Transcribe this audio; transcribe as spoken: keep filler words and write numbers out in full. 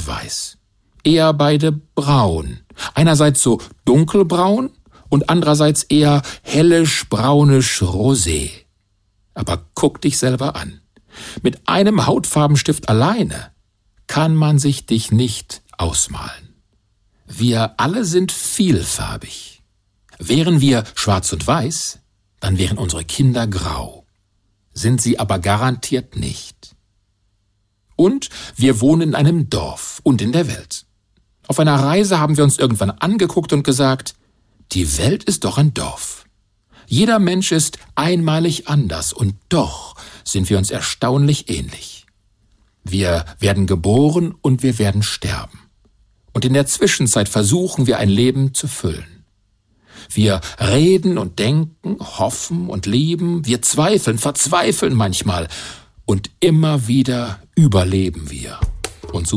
und weiß. Eher beide braun. Einerseits so dunkelbraun und andererseits eher hellisch-braunisch-rosé. Aber guck dich selber an. Mit einem Hautfarbenstift alleine kann man sich dich nicht ausmalen. Wir alle sind vielfarbig. Wären wir schwarz und weiß, dann wären unsere Kinder grau. Sind sie aber garantiert nicht. Und wir wohnen in einem Dorf und in der Welt. Auf einer Reise haben wir uns irgendwann angeguckt und gesagt, die Welt ist doch ein Dorf. Jeder Mensch ist einmalig anders und doch sind wir uns erstaunlich ähnlich. Wir werden geboren und wir werden sterben. Und in der Zwischenzeit versuchen wir ein Leben zu füllen. Wir reden und denken, hoffen und lieben, wir zweifeln, verzweifeln manchmal und immer wieder überleben wir. Und so